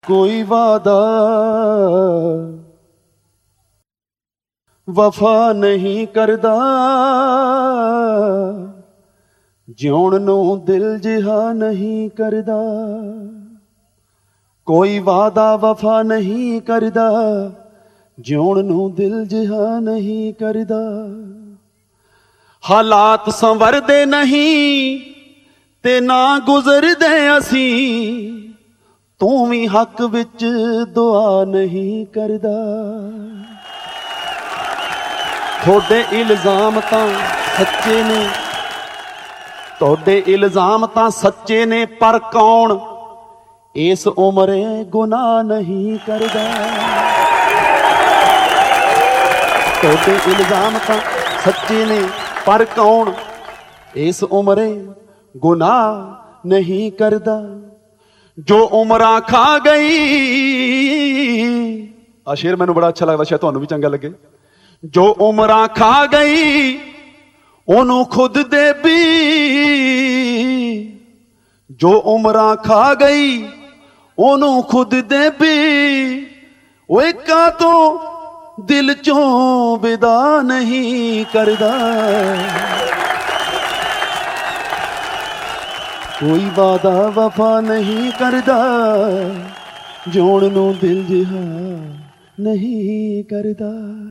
ਕੋਈ ਵਾਦਾ ਵਫਾ ਨਹੀਂ ਕਰਦਾ, ਜਿਉਣ ਨੂੰ ਦਿਲ ਜਿਹਾ ਨਹੀਂ ਕਰਦਾ। ਕੋਈ ਵਾਦਾ ਵਫਾ ਨਹੀਂ ਕਰਦਾ, ਜਿਉਣ ਨੂੰ ਦਿਲ ਜਿਹਾ ਨਹੀਂ ਕਰਦਾ। ਹਾਲਾਤ ਸੰਵਰਦੇ ਨਹੀਂ ਤੇ ਨਾ ਗੁਜ਼ਰਦੇ ਅਸੀਂ, ਤੂੰ ਵੀ ਹੱਕ ਵਿੱਚ ਦੁਆ ਨਹੀਂ ਕਰਦਾ। ਤੁਹਾਡੇ ਇਲਜ਼ਾਮ ਤਾਂ ਸੱਚੇ ਨੇ, ਤੁਹਾਡੇ ਇਲਜ਼ਾਮ ਤਾਂ ਸੱਚੇ ਨੇ, ਪਰ ਕੌਣ ਇਸ ਉਮਰੇ ਗੁਨਾਹ ਨਹੀਂ ਕਰਦਾ। ਤੁਹਾਡੇ ਇਲਜ਼ਾਮ ਤਾਂ ਸੱਚੇ ਨੇ, ਪਰ ਕੌਣ ਇਸ ਉਮਰੇ ਗੁਨਾਹ ਨਹੀਂ ਕਰਦਾ। ਜੋ ਉਮਰਾਂ ਖਾ ਗਈ, ਆ ਸ਼ੇਰ ਮੈਨੂੰ ਬੜਾ ਅੱਛਾ ਲੱਗਦਾ, ਸ਼ਾਇਦ ਤੁਹਾਨੂੰ ਵੀ ਚੰਗਾ ਲੱਗੇ। ਜੋ ਉਮਰਾਂ ਖਾ ਗਈ ਉਹਨੂੰ ਖੁਦ ਦੇ ਵੀ, ਜੋ ਉਮਰਾਂ ਖਾ ਗਈ ਉਹਨੂੰ ਖੁਦ ਦੇ ਵੀ। ਓਏ ਕਾਤੋਂ ਦਿਲ ਚੋਂ ਵਿਦਾ ਨਹੀਂ ਕਰਦਾ। ਕੋਈ ਵਾਦਾ ਵਫਾ ਨਹੀਂ ਕਰਦਾ, ਜਿਉਣ ਨੂੰ ਦਿਲ ਜਿਹਾ ਨਹੀਂ ਕਰਦਾ।